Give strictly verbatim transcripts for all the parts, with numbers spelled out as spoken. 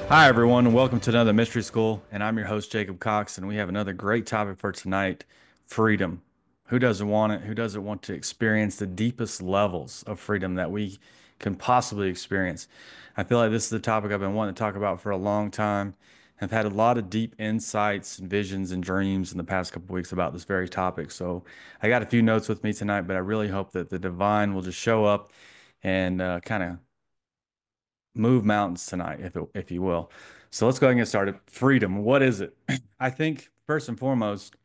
Hi, everyone, and welcome to another Mystery School. And I'm your host, Jacob Cox, and we have another great topic for tonight: freedom. Who doesn't want it? Who doesn't want to experience the deepest levels of freedom that we can possibly experience? I feel like this is the topic I've been wanting to talk about for a long time. I've had a lot of deep insights and visions and dreams in the past couple weeks about this very topic. So I got a few notes with me tonight, but I really hope that the divine will just show up and uh, kind of move mountains tonight, if it, if you will. So let's go ahead and get started. Freedom, what is it? I think first and foremost,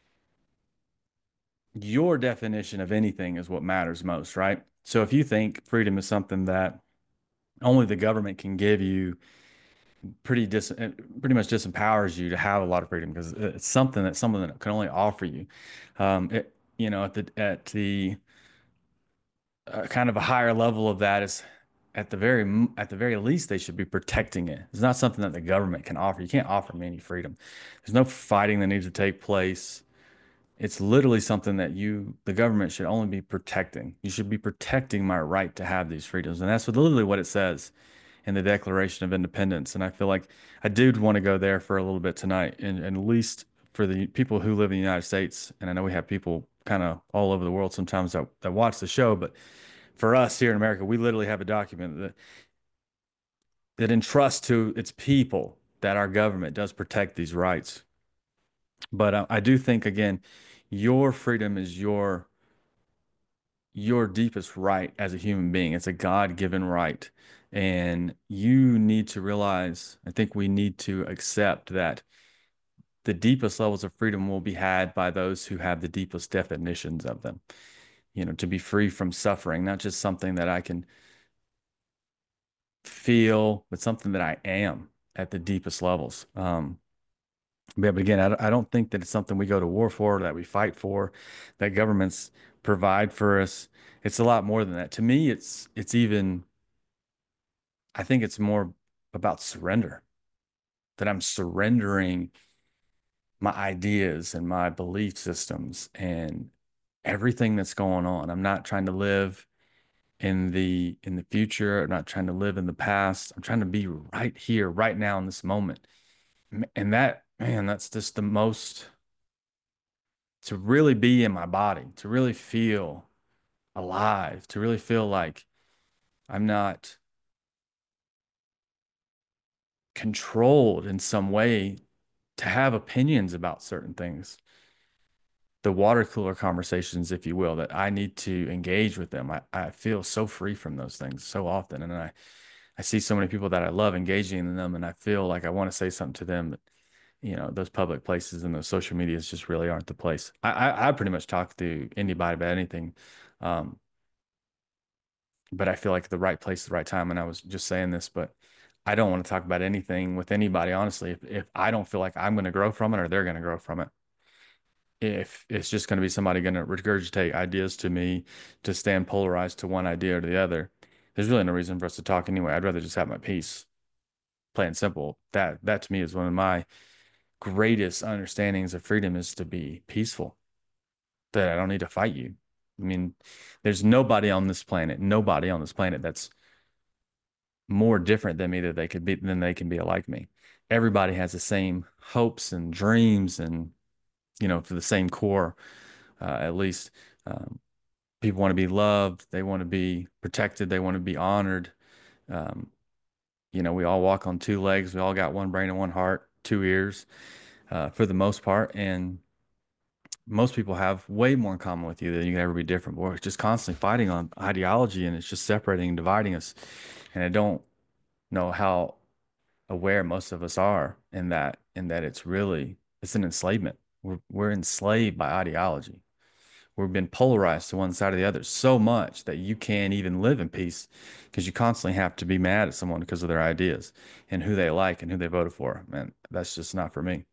your definition of anything is what matters most, right? So if you think freedom is something that only the government can give you, pretty dis it pretty much disempowers you to have a lot of freedom because it's something that someone that can only offer you. Um, it, you know, at the at the uh, kind of a higher level of that is at the very at the very least they should be protecting it. It's not something that the government can offer. You can't offer me any freedom. There's no fighting that needs to take place. It's literally something that you, the government, should only be protecting. You should be protecting my right to have these freedoms, and that's what, literally what it says in the Declaration of Independence. And I feel like I do want to go there for a little bit tonight, and, and at least for the people who live in the United States. And I know we have people kind of all over the world sometimes that, that watch the show, but for us here in America, we literally have a document that that entrusts to its people that our government does protect these rights. But uh, I do think again, your freedom is your your deepest right as a human being. It's a God-given right. And you need to realize, I think we need to accept that the deepest levels of freedom will be had by those who have the deepest definitions of them. You know, to be free from suffering, not just something that I can feel, but something that I am at the deepest levels. Um, but again, I, I don't think that it's something we go to war for, that we fight for, that governments provide for us. It's a lot more than that. To me, it's it's even, I think it's more about surrender, that I'm surrendering my ideas and my belief systems and everything that's going on. I'm not trying to live in the in the future. I'm not trying to live in the past. I'm trying to be right here, right now in this moment. And that, man, that's just the most, to really be in my body, to really feel alive, to really feel like I'm not controlled in some way, to have opinions about certain things. The water cooler conversations, if you will, that I need to engage with them. I, I feel so free from those things so often. And I, I see so many people that I love engaging in them, and I feel like I want to say something to them, but you know, those public places and those social medias just really aren't the place. I, I, I pretty much talk to anybody about anything. Um, but I feel like the right place, the right time. And I was just saying this, but I don't want to talk about anything with anybody, honestly, if, if I don't feel like I'm going to grow from it or they're going to grow from it. If it's just going to be somebody going to regurgitate ideas to me to stand polarized to one idea or the other, there's really no reason for us to talk anyway. I'd rather just have my peace, plain and simple. That that to me is one of my greatest understandings of freedom, is to be peaceful, that I don't need to fight you. I mean, there's nobody on this planet, nobody on this planet that's more different than me that they could be than they can be like me. Everybody has the same hopes and dreams, and you know, for the same core, uh, at least. Um, People want to be loved, they want to be protected, they want to be honored. Um, you know, we all walk on two legs, we all got one brain and one heart, two ears, uh, for the most part, and most people have way more in common with you than you can ever be different. We're just constantly fighting on ideology, and it's just separating and dividing us. And I don't know how aware most of us are in that in that it's really, it's an enslavement. We're we're enslaved by ideology. We've been polarized to one side or the other so much that you can't even live in peace because you constantly have to be mad at someone because of their ideas and who they like and who they voted for. Man, that's just not for me.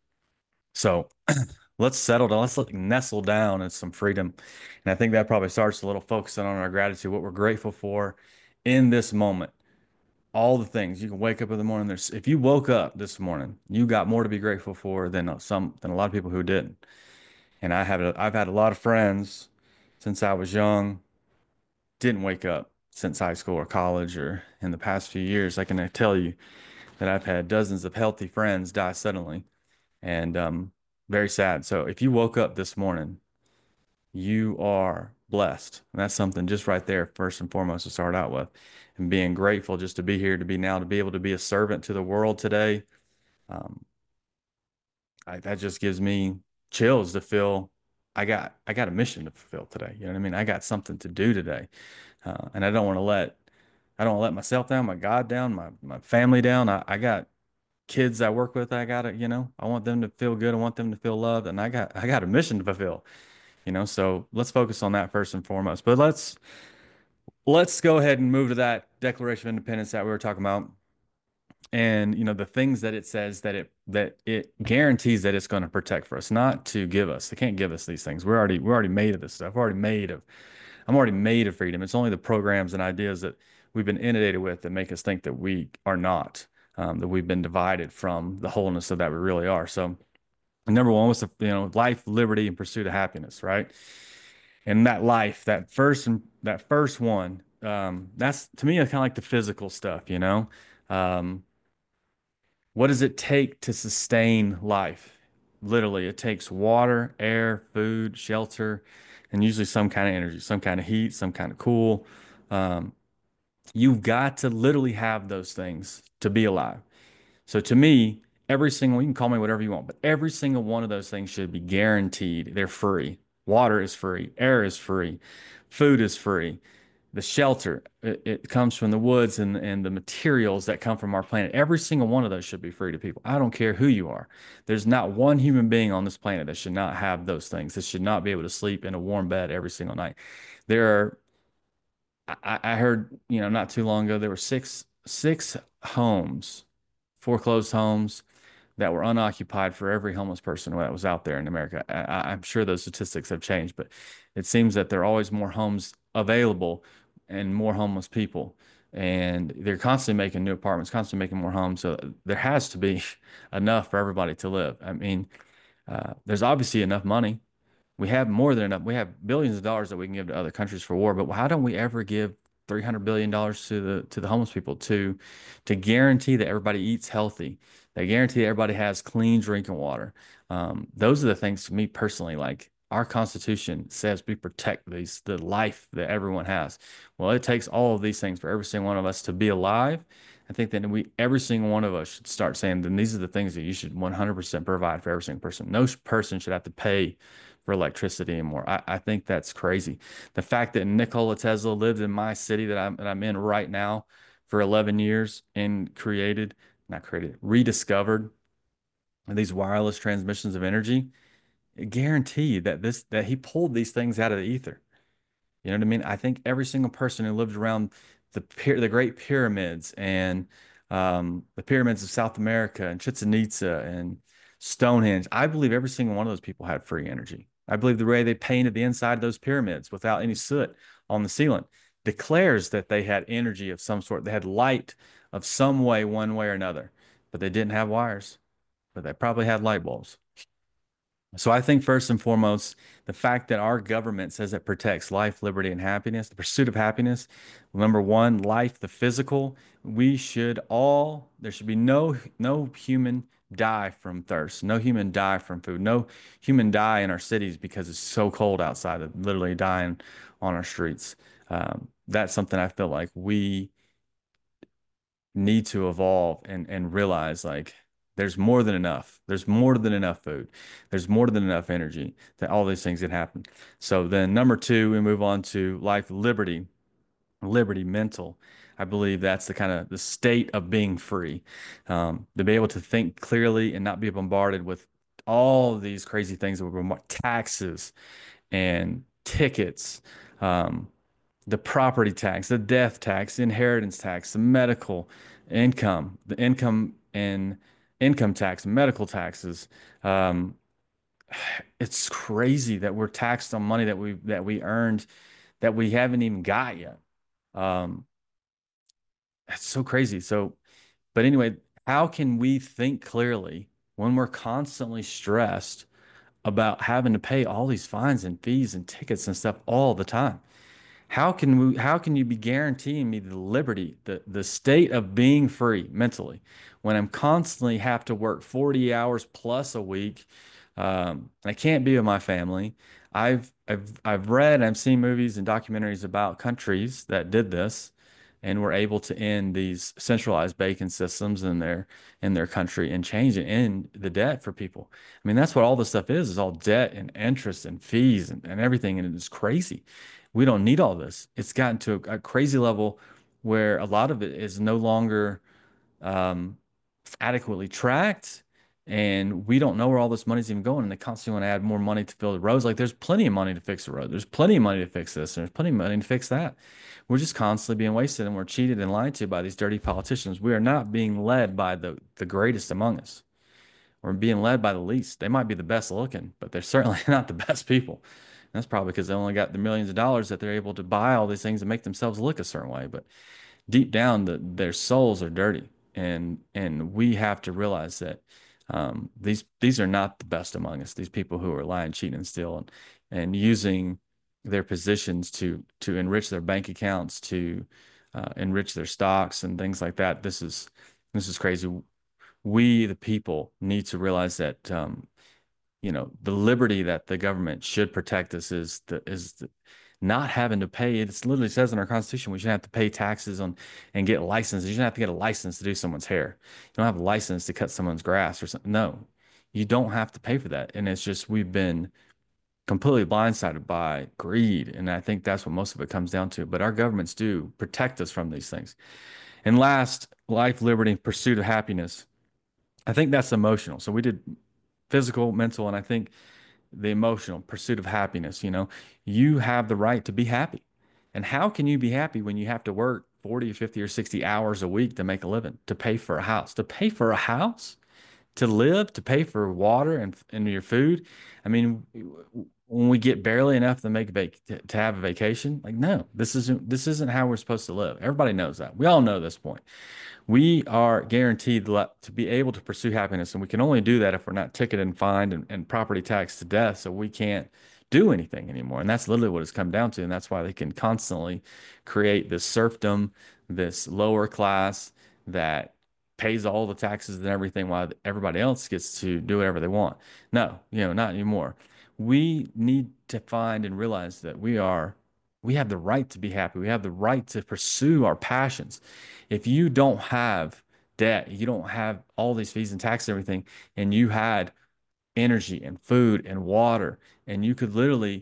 So let's settle down. Let's like nestle down in some freedom. And I think that probably starts a little focusing on our gratitude, what we're grateful for in this moment. All the things you can wake up in the morning. There's, if you woke up this morning, you got more to be grateful for than uh, some than a lot of people who didn't. And I have a, I've had a lot of friends since I was young, didn't wake up since high school or college or in the past few years. I can tell you that I've had dozens of healthy friends die suddenly, and um, very sad. So if you woke up this morning, you are blessed. And that's something just right there, first and foremost, to start out with, and being grateful just to be here, to be now, to be able to be a servant to the world today. Um, I, that just gives me chills to feel I got I got a mission to fulfill today. You know what I mean? I got something to do today, uh, and I don't want to let I don't want to let myself down, my God down, my my family down. I, I got kids I work with. I gotta, you know, I want them to feel good. I want them to feel loved, and I got I got a mission to fulfill. You know, so let's focus on that first and foremost. But let's let's go ahead and move to that Declaration of Independence that we were talking about, and you know the things that it says that it that it guarantees that it's going to protect for us, not to give us. They can't give us these things. We're already we're already made of this stuff. We're already made of. I'm already made of freedom. It's only the programs and ideas that we've been inundated with that make us think that we are not, um, that we've been divided from the wholeness of that we really are. So number one was the, you know, life, liberty, and pursuit of happiness, right? And that life, that first and that first one, um, that's to me kind of like the physical stuff, you know. Um, what does it take to sustain life? Literally, it takes water, air, food, shelter, and usually some kind of energy, some kind of heat, some kind of cool. Um, you've got to literally have those things to be alive. So to me, every single, you can call me whatever you want, but every single one of those things should be guaranteed. They're free. Water is free. Air is free. Food is free. The shelter, it, it comes from the woods and, and the materials that come from our planet. Every single one of those should be free to people. I don't care who you are. There's not one human being on this planet that should not have those things. That should not be able to sleep in a warm bed every single night. There are, I, I heard, you know, not too long ago, there were six six homes, foreclosed homes that were unoccupied for every homeless person that was out there in America. I, I'm sure those statistics have changed, but it seems that there are always more homes available and more homeless people. And they're constantly making new apartments, constantly making more homes. So there has to be enough for everybody to live. I mean, uh, there's obviously enough money. We have more than enough. We have billions of dollars that we can give to other countries for war, but how don't we ever give three hundred billion dollars to the to the homeless people to to guarantee that everybody eats healthy, that guarantee that everybody has clean drinking water? Um, those are the things to me personally, like our Constitution says we protect these the life that everyone has. Well, it takes all of these things for every single one of us to be alive. I think that we every single one of us should start saying, then these are the things that you should one hundred percent provide for every single person. No person should have to pay for electricity anymore. I, I think that's crazy. The fact that Nikola Tesla lived in my city that I'm that I'm in right now for eleven years and created, not created, rediscovered these wireless transmissions of energy, guarantee that this that he pulled these things out of the ether. You know what I mean? I think every single person who lived around the pyra- the Great Pyramids and um, the pyramids of South America and Chichen Itza and Stonehenge, I believe every single one of those people had free energy. I believe the way they painted the inside of those pyramids without any soot on the ceiling declares that they had energy of some sort. They had light of some way, one way or another, but they didn't have wires, but they probably had light bulbs. So I think first and foremost, the fact that our government says it protects life, liberty, and happiness, the pursuit of happiness. Number one, life, the physical. We should all, there should be no no human die from thirst, no human die from food, no human die in our cities because it's so cold outside, of literally dying on our streets. Um, that's something I feel like we need to evolve and and realize like there's more than enough. There's more than enough food. There's more than enough energy that all these things can happen. So then number two, we move on to life, liberty, liberty, mental. I believe that's the kind of the state of being free, um, to be able to think clearly and not be bombarded with all of these crazy things that were taxes and tickets, um, the property tax, the death tax, the inheritance tax, the medical income, the income and income tax, medical taxes. Um, it's crazy that we're taxed on money that we that we earned that we haven't even got yet. Um, that's so crazy. So, but anyway, how can we think clearly when we're constantly stressed about having to pay all these fines and fees and tickets and stuff all the time? How can we, how can you be guaranteeing me the liberty, the the state of being free mentally when I'm constantly have to work forty hours plus a week? Um, and I can't be with my family. I've I've I've read, I've seen movies and documentaries about countries that did this and were able to end these centralized banking systems in their in their country and change and end the debt for people. I mean, that's what all this stuff is, is all debt and interest and fees and, and everything. And it's crazy. We don't need all this. It's gotten to a, a crazy level where a lot of it is no longer um, adequately tracked, and we don't know where all this money's even going. And they constantly want to add more money to fill the roads. Like there's plenty of money to fix the road. There's plenty of money to fix this. And there's plenty of money to fix that. We're just constantly being wasted, and we're cheated and lied to by these dirty politicians. We are not being led by the the greatest among us. We're being led by the least. They might be the best looking, but they're certainly not the best people. And that's probably because they only got the millions of dollars that they're able to buy all these things and make themselves look a certain way. But deep down, the, their souls are dirty, and and we have to realize that um, these these are not the best among us. These people who are lying, cheating, and stealing, and using their positions to to enrich their bank accounts, to uh, enrich their stocks and things like that. This is this is crazy. We, the people, need to realize that um, you know, the liberty that the government should protect us is the is the, not having to pay. It literally says in our Constitution we shouldn't have to pay taxes on and get licenses. You shouldn't have to get a license to do someone's hair. You don't have a license to cut someone's grass or something. No, you don't have to pay for that. And it's just we've been completely blindsided by greed, and I think that's what most of it comes down to. But our governments do protect us from these things. And last, life, liberty, pursuit of happiness. I think that's emotional. So we did physical, mental, and I think the emotional pursuit of happiness. You know, you have the right to be happy. And how can you be happy when you have to work forty, fifty, or sixty hours a week to make a living, to pay for a house, to pay for a house, to live, to pay for water and, and your food? I mean, when we get barely enough to make vac to, to have a vacation, like, no, this isn't, this isn't how we're supposed to live. Everybody knows that. We all know this point. We are guaranteed to be able to pursue happiness, and we can only do that if we're not ticketed and fined and, and property taxed to death, so we can't do anything anymore. And that's literally what it's come down to. And that's why they can constantly create this serfdom, this lower class that pays all the taxes and everything while everybody else gets to do whatever they want. No, you know, not anymore. We need to find and realize that we are we have the right to be happy. We have the right to pursue our passions. If you don't have debt, you don't have all these fees and taxes and everything, and you had energy and food and water, and you could literally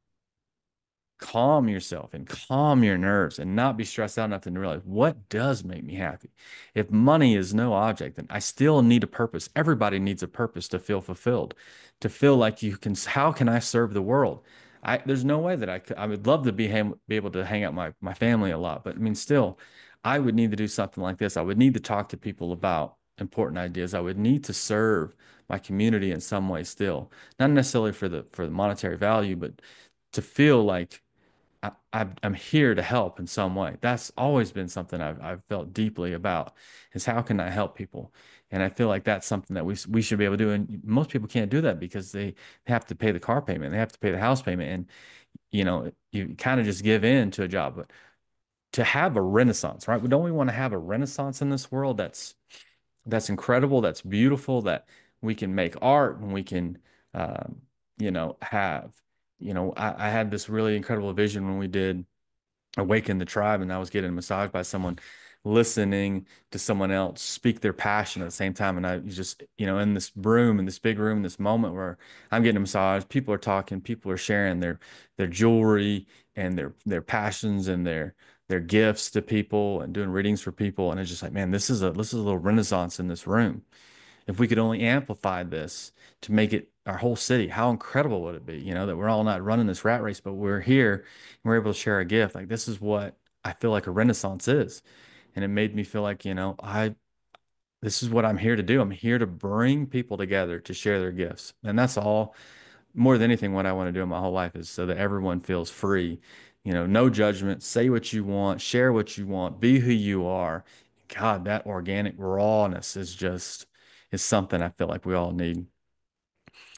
calm yourself and calm your nerves and not be stressed out enough to realize what does make me happy. If money is no object, then I still need a purpose. Everybody needs a purpose to feel fulfilled, to feel like you can, how can I serve the world? I, there's no way that I could, I would love to be, ham, be able to hang out my, my family a lot, but I mean, still, I would need to do something like this. I would need to talk to people about important ideas. I would need to serve my community in some way still, not necessarily for the, for the monetary value, but to feel like I, I, I'm here to help in some way. That's always been something I've, I've felt deeply about is how can I help people? And I feel like that's something that we we should be able to do. And most people can't do that because they have to pay the car payment, they have to pay the house payment, and you know you kind of just give in to a job. But to have a renaissance, right? Don't we want to have a renaissance in this world that's that's incredible, that's beautiful, that we can make art and we can, um, you know, have, you know, I, I had this really incredible vision when we did Awaken the Tribe, and I was getting massaged by someone listening to someone else speak their passion at the same time. And I was just, you know, in this room, in this big room, in this moment where I'm getting a massage, people are talking, people are sharing their their jewelry and their their passions and their their gifts to people and doing readings for people. And it's just like, man, this is a this is a little renaissance in this room. If we could only amplify this to make it our whole city, how incredible would it be? You know, that we're all not running this rat race, but we're here and we're able to share a gift. Like this is what I feel like a renaissance is. And it made me feel like, you know, I this is what I'm here to do. I'm here to bring people together to share their gifts. And that's all more than anything what I want to do in my whole life is so that everyone feels free. You know, no judgment, say what you want, share what you want, be who you are. God, that organic rawness is just is something I feel like we all need.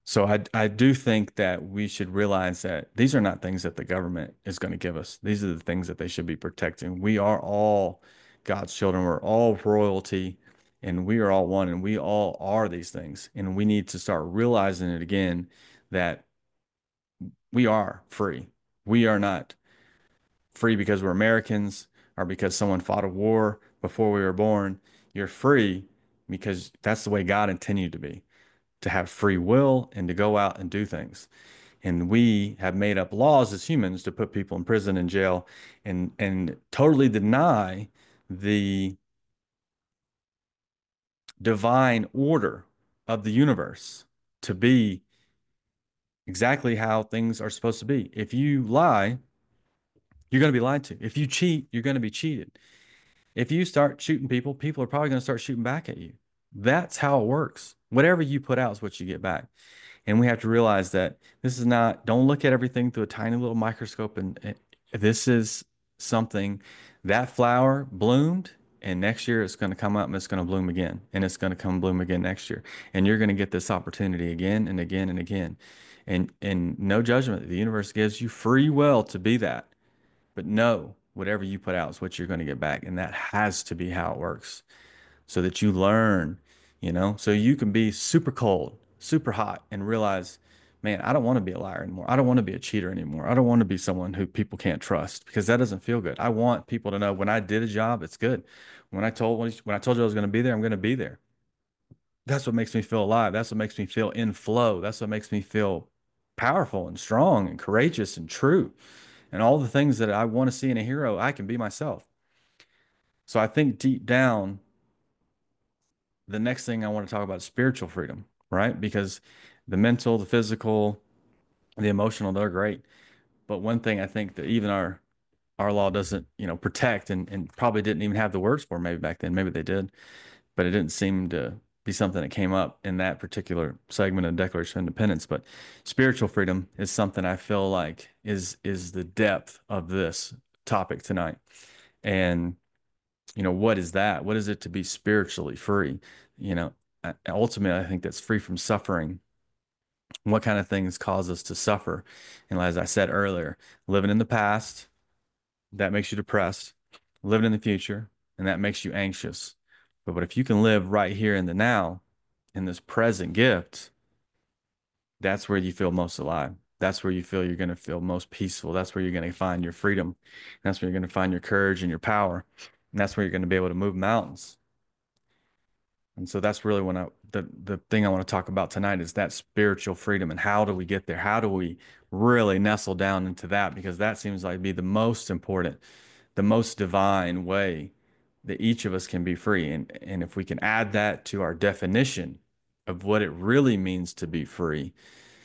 So I I do think that we should realize that these are not things that the government is going to give us. These are the things that they should be protecting. We are all God's children. We're all royalty, and we are all one, and we all are these things. And we need to start realizing it again that we are free. We are not free because we're Americans or because someone fought a war before we were born. You're free because that's the way God intended you to be, to have free will and to go out and do things. And we have made up laws as humans to put people in prison and jail and and totally deny the divine order of the universe to be exactly how things are supposed to be. If you lie, you're going to be lied to. If you cheat, you're going to be cheated. If you start shooting people, people are probably going to start shooting back at you. That's how it works. Whatever you put out is what you get back. And we have to realize that this is not, don't look at everything through a tiny little microscope. And, and this is something that flower bloomed, and next year it's going to come up and it's going to bloom again. And it's going to come bloom again next year. And you're going to get this opportunity again and again and again. And, and no judgment. The universe gives you free will to be that. But no, whatever you put out is what you're going to get back. And that has to be how it works so that you learn, you know, so you can be super cold, super hot and realize, man, I don't want to be a liar anymore. I don't want to be a cheater anymore. I don't want to be someone who people can't trust because that doesn't feel good. I want people to know when I did a job, it's good. When I told when I told you I was going to be there, I'm going to be there. That's what makes me feel alive. That's what makes me feel in flow. That's what makes me feel powerful and strong and courageous and true. And all the things that I want to see in a hero, I can be myself. So I think deep down, the next thing I want to talk about is spiritual freedom, right? Because the mental, the physical, the emotional, they're great. But one thing I think that even our our law doesn't, you know, protect and, and probably didn't even have the words for maybe back then. Maybe they did, but it didn't seem to be something that came up in that particular segment of Declaration of Independence. But spiritual freedom is something I feel like is is the depth of this topic tonight. And you know, what is that? What is it to be spiritually free? You know, ultimately, I think that's free from suffering. What kind of things cause us to suffer? And as I said earlier, living in the past, that makes you depressed. Living in the future, and that makes you anxious. But, but if you can live right here in the now, in this present gift, that's where you feel most alive. That's where you feel you're going to feel most peaceful. That's where you're going to find your freedom. That's where you're going to find your courage and your power. And that's where you're going to be able to move mountains. And so that's really when I the the thing I want to talk about tonight is that spiritual freedom and how do we get there? How do we really nestle down into that? Because that seems like be the most important, the most divine way that each of us can be free. And and if we can add that to our definition of what it really means to be free,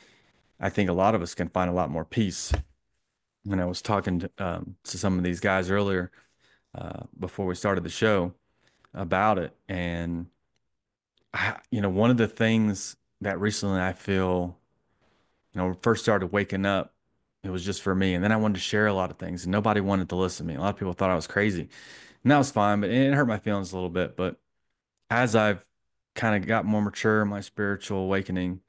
I think a lot of us can find a lot more peace. And I was talking to, um, to some of these guys earlier uh, before we started the show about it, and I, you know, one of the things that recently I feel, you know, first started waking up, it was just for me. And then I wanted to share a lot of things and nobody wanted to listen to me. A lot of people thought I was crazy. And that was fine, but it hurt my feelings a little bit. But as I've kind of got more mature in my spiritual awakening,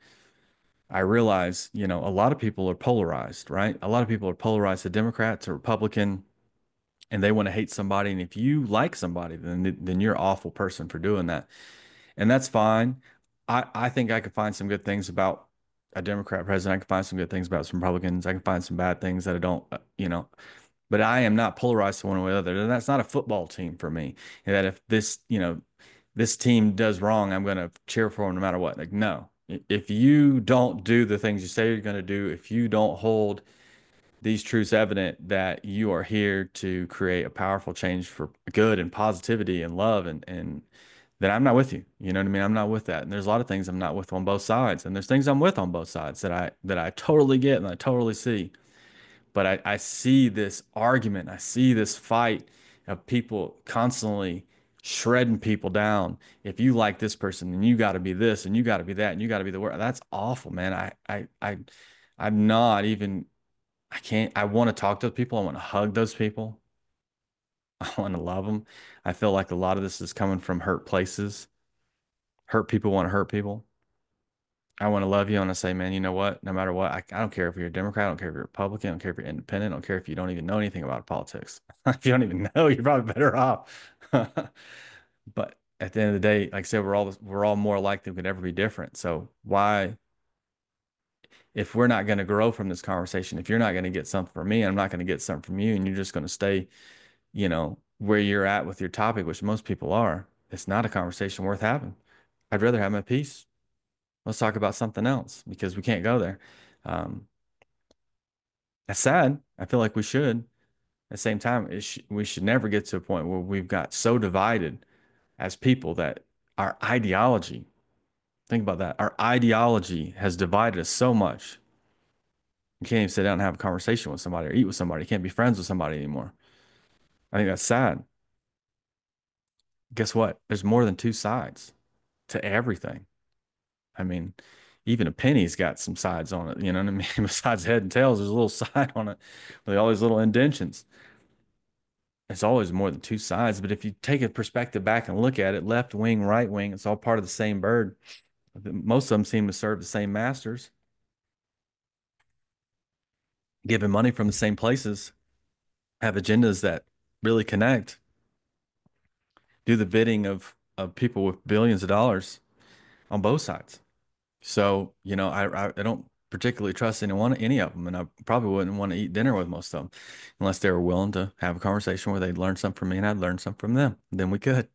I realize, you know, a lot of people are polarized, right? A lot of people are polarized to Democrat, to Republican, and they want to hate somebody. And if you like somebody, then then you're an awful person for doing that. And that's fine. I, I think I could find some good things about a Democrat president. I can find some good things about some Republicans. I can find some bad things that I don't, uh, you know, but I am not polarized to one way or the other. And that's not a football team for me. And that if this, you know, this team does wrong, I'm going to cheer for them no matter what. Like, no, if you don't do the things you say you're going to do, if you don't hold these truths evident that you are here to create a powerful change for good and positivity and love and and then I'm not with you. You know what I mean? I'm not with that. And there's a lot of things I'm not with on both sides. And there's things I'm with on both sides that I that I totally get and I totally see. But I, I see this argument, I see this fight of people constantly shredding people down. If you like this person, then you got to be this and you got to be that and you got to be the word. That's awful, man. I I I I'm not even I can't I want to talk to people. I want to hug those people. I want to love them. I feel like a lot of this is coming from hurt places. Hurt people want to hurt people. I want to love you. I want to say, man, you know what? No matter what, I, I don't care if you're a Democrat, I don't care if you're a Republican, I don't care if you're independent, I don't care if you don't even know anything about politics. If you don't even know, you're probably better off. But at the end of the day, like I said, we're all we're all more alike than we could ever be different. So why, if we're not going to grow from this conversation, if you're not going to get something from me, I'm not going to get something from you, and you're just going to stay, you know, where you're at with your topic, which most people are, it's not a conversation worth having. I'd rather have my peace. Let's talk about something else because we can't go there. Um, that's sad. I feel like we should. At the same time, it sh we should never get to a point where we've got so divided as people that our ideology, think about that, our ideology has divided us so much. You can't even sit down and have a conversation with somebody or eat with somebody. You can't be friends with somebody anymore. I think that's sad. Guess what? There's more than two sides to everything. I mean, even a penny's got some sides on it. You know what I mean? Besides head and tails, there's a little side on it with all these little indentions. It's always more than two sides. But if you take a perspective back and look at it, left wing, right wing, it's all part of the same bird. Most of them seem to serve the same masters, given money from the same places, have agendas that really connect, do the bidding of of people with billions of dollars on both sides. So, you know, I, I I don't particularly trust anyone, any of them, and I probably wouldn't want to eat dinner with most of them unless they were willing to have a conversation where they'd learn something from me and I'd learn something from them. Then we could.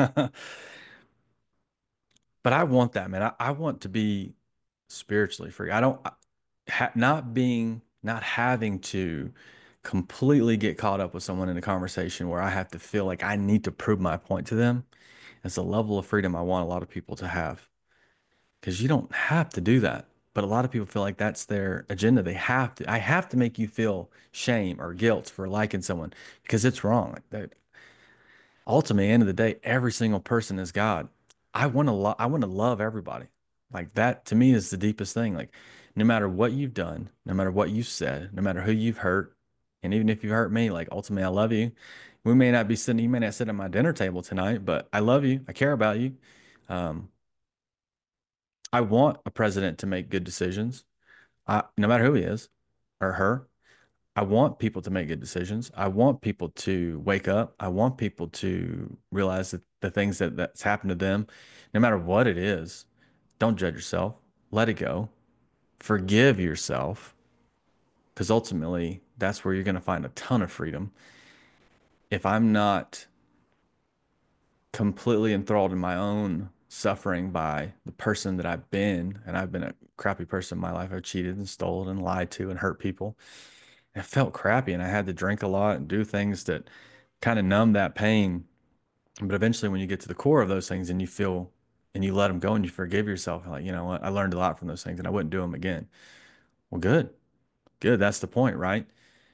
But I want that, man. I, I want to be spiritually free. I don't ha not being not having to completely get caught up with someone in a conversation where I have to feel like I need to prove my point to them. It's a level of freedom I want a lot of people to have. Because you don't have to do that. But a lot of people feel like that's their agenda. They have to. I have to make you feel shame or guilt for liking someone because it's wrong. Like that, ultimately, end of the day, every single person is God. I want to lo I want to love everybody. Like that to me is the deepest thing. Like no matter what you've done, no matter what you've said, no matter who you've hurt, and even if you hurt me, like ultimately I love you. We may not be sitting, you may not sit at my dinner table tonight, but I love you. I care about you. Um, I want a president to make good decisions. I, no matter who he is or her, I want people to make good decisions. I want people to wake up. I want people to realize that the things that that's happened to them, no matter what it is, don't judge yourself. Let it go. Forgive yourself, because ultimately that's where you're going to find a ton of freedom. If I'm not completely enthralled in my own suffering by the person that I've been, and I've been a crappy person in my life. I've cheated and stolen and lied to and hurt people. And it felt crappy, and I had to drink a lot and do things that kind of numb that pain. But eventually, when you get to the core of those things and you feel and you let them go and you forgive yourself, like, you know what, I learned a lot from those things and I wouldn't do them again. Well, good, good. That's the point, right?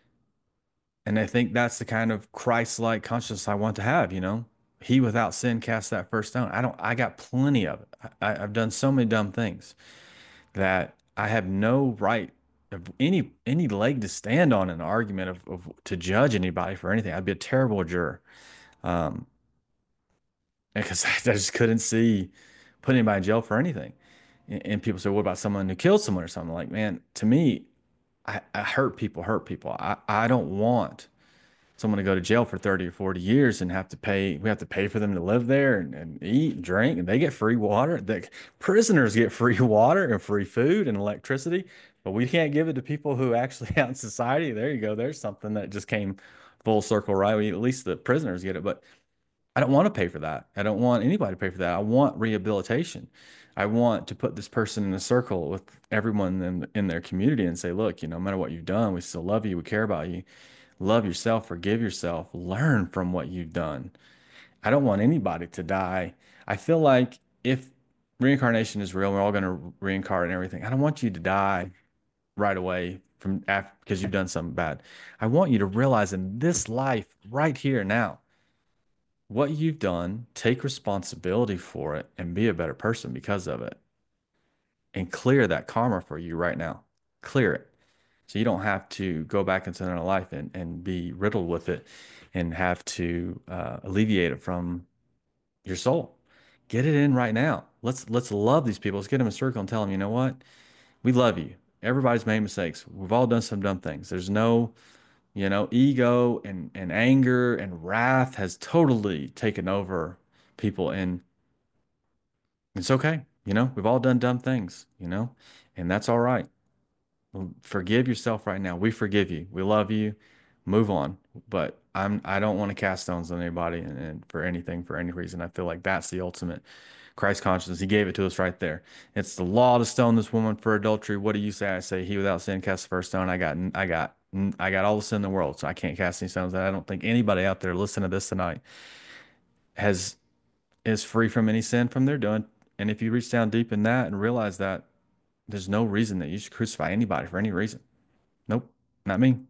And I think that's the kind of Christ-like consciousness I want to have, you know? He without sin cast that first stone. I don't, I got plenty of it. I, I've done so many dumb things that I have no right of any any leg to stand on in an argument of, of to judge anybody for anything. I'd be a terrible juror. Um, because I just couldn't see putting anybody in jail for anything. And, and people say, what about someone who killed someone or something? Like, man, to me, I, I hurt people, hurt people. I, I don't want someone to go to jail for thirty or forty years and have to pay, we have to pay for them to live there and, and eat and drink, and they get free water. The prisoners get free water and free food and electricity, but we can't give it to people who actually out in society. There you go. There's something that just came full circle, right? We, at least the prisoners get it, but I don't want to pay for that. I don't want anybody to pay for that. I want rehabilitation. I want to put this person in a circle with everyone in in their community and say, look, you know, no matter what you've done, we still love you. We care about you. Love yourself, forgive yourself, learn from what you've done. I don't want anybody to die. I feel like if reincarnation is real, we're all going to reincarnate and everything. I don't want you to die right away from after because you've done something bad. I want you to realize in this life, right here now, what you've done, take responsibility for it, and be a better person because of it, and clear that karma for you right now. Clear it. So you don't have to go back into another life and, and be riddled with it and have to uh, alleviate it from your soul. Get it in right now. Let's let's love these people. Let's get them in a circle and tell them, you know what? We love you. Everybody's made mistakes. We've all done some dumb things. There's no, you know, ego and and anger and wrath has totally taken over people, and it's okay. You know, we've all done dumb things, you know, and that's all right. Well, forgive yourself right now. We forgive you. We love you. Move on. But I'm I don't want to cast stones on anybody and, and for anything for any reason. I feel like that's the ultimate Christ consciousness. He gave it to us right there. It's the law to stone this woman for adultery. What do you say? I say, he without sin cast the first stone. I got I got I got all the sin in the world, so I can't cast any stones. And I don't think anybody out there listening to this tonight has is free from any sin from their doing. And if you reach down deep in that and realize that there's no reason that you should crucify anybody for any reason. Nope, not me.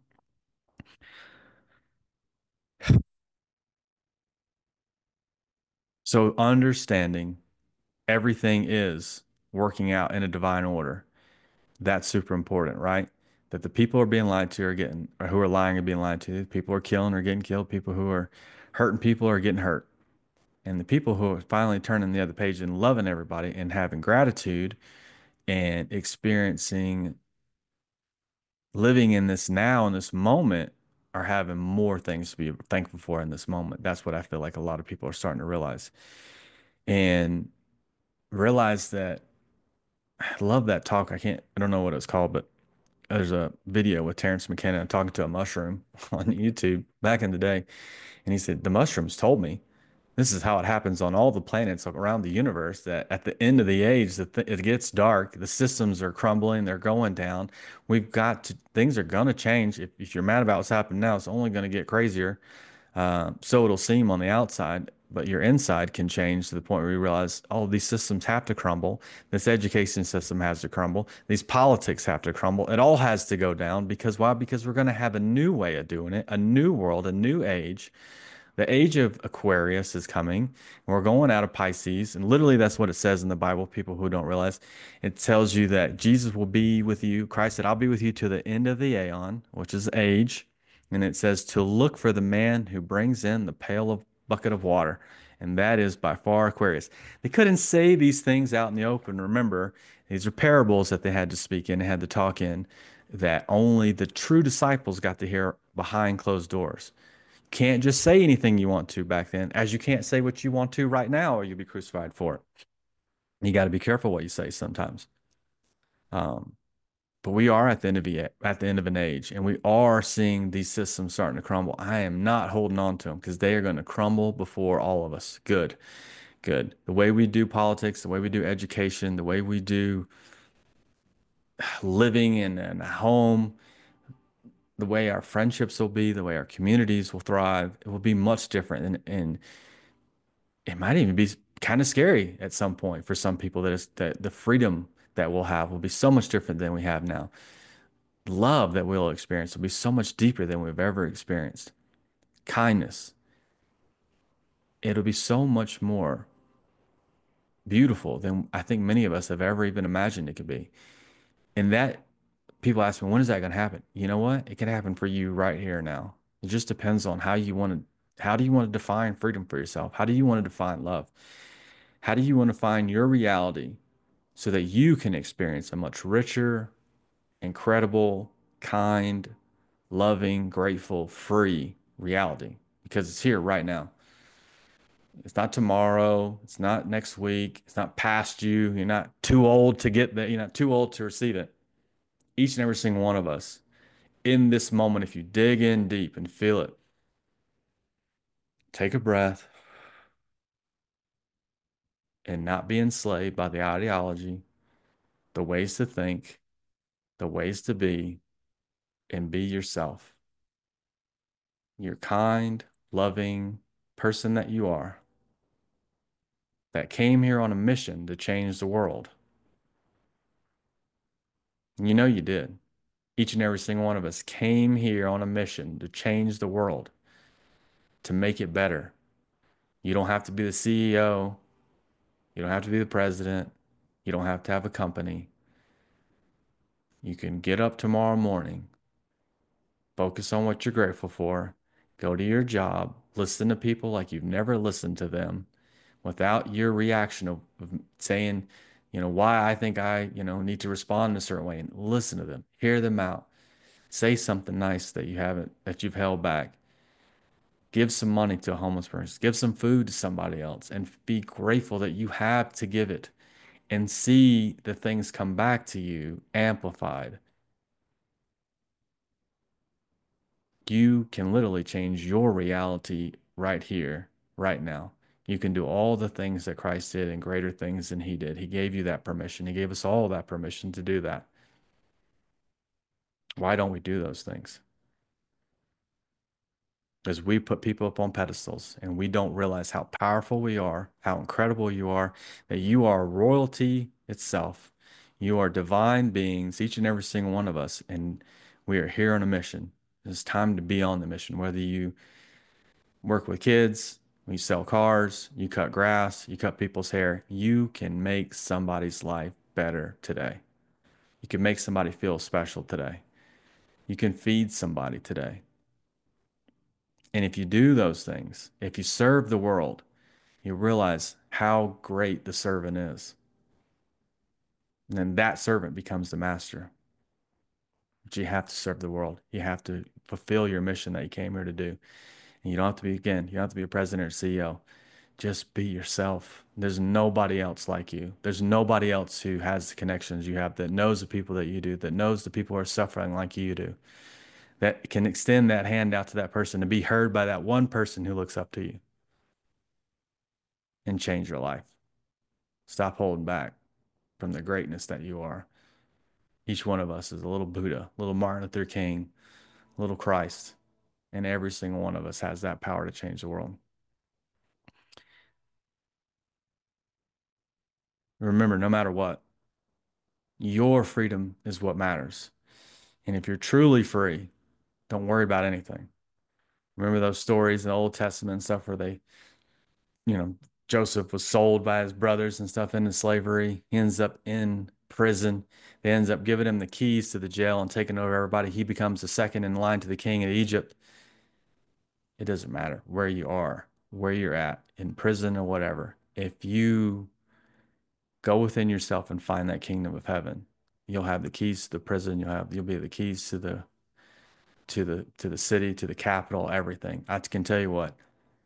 So understanding everything is working out in a divine order. That's super important, right? That the people are being lied to are getting, or who are lying are being lied to. People are killing or getting killed. People who are hurting people are getting hurt. And the people who are finally turning the other page and loving everybody and having gratitude and experiencing living in this now in this moment are having more things to be thankful for in this moment. That's what I feel like a lot of people are starting to realize and realize that I love that talk. I can't, I don't know what it's called, but there's a video with Terrence McKenna talking to a mushroom on YouTube back in the day. And he said, the mushrooms told me this is how it happens on all the planets around the universe that at the end of the age, that th it gets dark, the systems are crumbling, they're going down. We've got to, things are going to change. If, if you're mad about what's happening now, it's only going to get crazier. Uh, so it'll seem on the outside, but your inside can change to the point where you realize, oh, these systems have to crumble. This education system has to crumble. These politics have to crumble. It all has to go down because why? Because we're going to have a new way of doing it, a new world, a new age. The age of Aquarius is coming, and we're going out of Pisces. And literally, that's what it says in the Bible. People who don't realize it tells you that Jesus will be with you. Christ said, I'll be with you to the end of the aeon, which is age. And it says to look for the man who brings in the pail of bucket of water. And that is by far Aquarius. They couldn't say these things out in the open. Remember, these are parables that they had to speak in, they had to talk in, that only the true disciples got to hear behind closed doors. Can't just say anything you want to back then, as you can't say what you want to right now, or you'll be crucified for it. You got to be careful what you say sometimes. Um, but we are at the end of the, at the end of an age, and we are seeing these systems starting to crumble. I am not holding on to them because they are going to crumble before all of us. Good, good. The way we do politics, the way we do education, the way we do living in, in a home, the way our friendships will be, the way our communities will thrive, it will be much different. And, and it might even be kind of scary at some point for some people that is that the freedom that we'll have will be so much different than we have now. Love that we'll experience will be so much deeper than we've ever experienced. Kindness, it'll be so much more beautiful than I think many of us have ever even imagined it could be. And that people ask me, when is that going to happen? You know what? It can happen for you right here now. It just depends on how you want to, how do you want to define freedom for yourself? How do you want to define love? How do you want to find your reality so that you can experience a much richer, incredible, kind, loving, grateful, free reality? Because it's here right now. It's not tomorrow. It's not next week. It's not past you. You're not too old to get that. You're not too old to receive it. Each and every single one of us in this moment, if you dig in deep and feel it, take a breath and not be enslaved by the ideology, the ways to think, the ways to be, and be yourself. Your kind, loving person that you are, that came here on a mission to change the world. And you know you did. Each and every single one of us came here on a mission to change the world, to make it better. You don't have to be the C E O. You don't have to be the president. You don't have to have a company. You can get up tomorrow morning, focus on what you're grateful for, go to your job, listen to people like you've never listened to them, without your reaction of, of saying, you know, why I think I, you know, need to respond in a certain way, and listen to them, hear them out, say something nice that you haven't, that you've held back. Give some money to a homeless person, give some food to somebody else, and be grateful that you have to give it and see the things come back to you amplified. You can literally change your reality right here, right now. You can do all the things that Christ did and greater things than he did. He gave you that permission. He gave us all that permission to do that. Why don't we do those things? Because we put people up on pedestals and we don't realize how powerful we are, how incredible you are, that you are royalty itself. You are divine beings, each and every single one of us, and we are here on a mission. It's time to be on the mission, whether you work with kids, you sell cars, you cut grass, you cut people's hair, you can make somebody's life better today. You can make somebody feel special today. You can feed somebody today. And if you do those things, if you serve the world, you realize how great the servant is. And then that servant becomes the master. But you have to serve the world. You have to fulfill your mission that you came here to do. And you don't have to be, again, you don't have to be a president or C E O. Just be yourself. There's nobody else like you. There's nobody else who has the connections you have, that knows the people that you do, that knows the people who are suffering like you do, that can extend that hand out to that person and be heard by that one person who looks up to you and change your life. Stop holding back from the greatness that you are. Each one of us is a little Buddha, little Martin Luther King, little Christ, and every single one of us has that power to change the world. Remember, no matter what, your freedom is what matters. And if you're truly free, don't worry about anything. Remember those stories in the Old Testament and stuff where they, you know, Joseph was sold by his brothers and stuff into slavery. He ends up in prison. They ends up giving him the keys to the jail and taking over everybody. He becomes the second in line to the king of Egypt. It doesn't matter where you are, where you're at, in prison or whatever. If you go within yourself and find that kingdom of heaven, you'll have the keys to the prison. You'll have, you'll be the keys to the, to the, to the city, to the capital, everything. I can tell you what,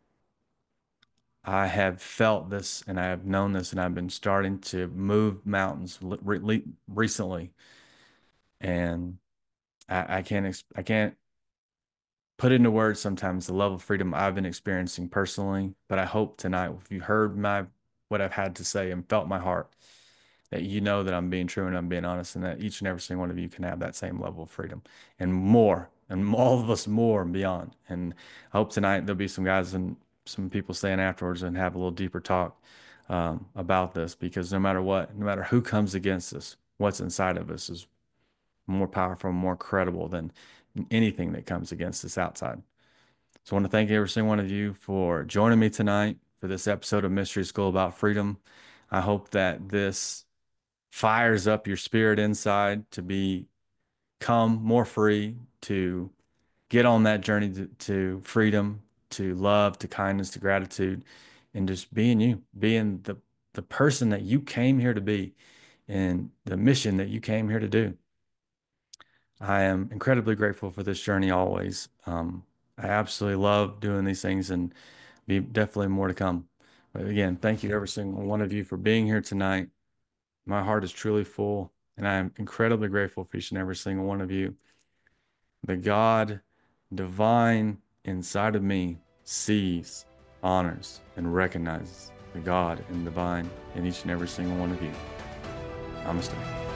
I have felt this and I have known this, and I've been starting to move mountains re recently. And I, I can't, I can't put into words sometimes the level of freedom I've been experiencing personally. But I hope tonight, if you heard my, what I've had to say and felt my heart, that you know that I'm being true and I'm being honest, and that each and every single one of you can have that same level of freedom and more, and all of us more and beyond. And I hope tonight there'll be some guys and some people staying afterwards and have a little deeper talk um, about this, because no matter what, no matter who comes against us, what's inside of us is more powerful, more credible than anything that comes against us outside. So I want to thank every single one of you for joining me tonight for this episode of Mystery School About Freedom. I hope that this fires up your spirit inside to become more free, to get on that journey to, to freedom, to love, to kindness, to gratitude, and just being you, being the, the person that you came here to be and the mission that you came here to do. I am incredibly grateful for this journey always. Um, I absolutely love doing these things, and be definitely more to come. But again, thank you to every single one of you for being here tonight. My heart is truly full, and I am incredibly grateful for each and every single one of you. The God divine inside of me sees, honors, and recognizes the God and divine in each and every single one of you. Namaste.